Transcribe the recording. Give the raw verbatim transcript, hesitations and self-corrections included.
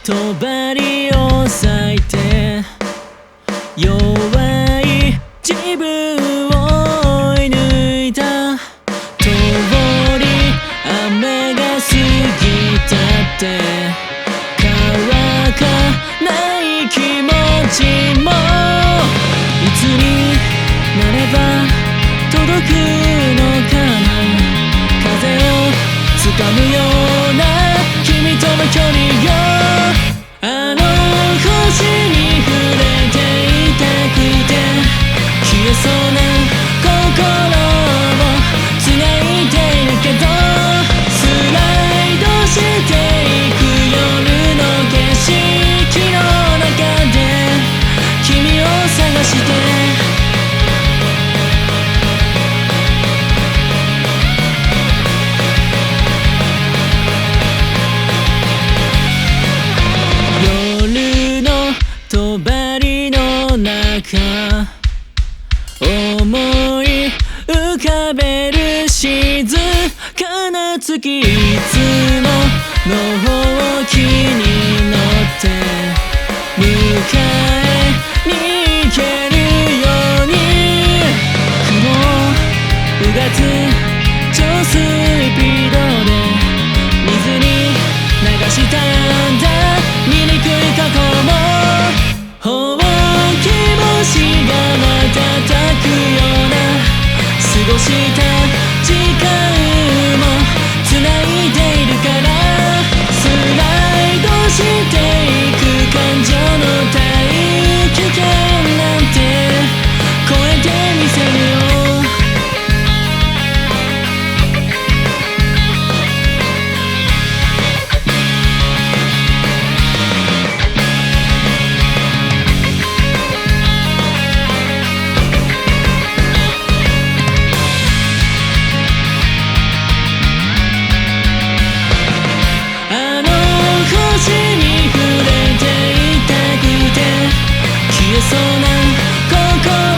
帳を裂いて弱い自分を追い抜いた通り雨が過ぎたって乾かない気持ちもいつになれば届くのかな風をつかむような君との距離よあの星に触れていたくて消えそうな心を繋いでいるけどスライドしていく夜の景色の中で君を探して思い浮かべる静かな月いつものほうきに乗って迎えに行けるように雲をうがつ超スピードで水に流したんだ醜い過去もほうき星が瞬くような過ごした時間も繋いでいるからスライドしていく感情の大気圏なんて超えてみせるよ消えそうな心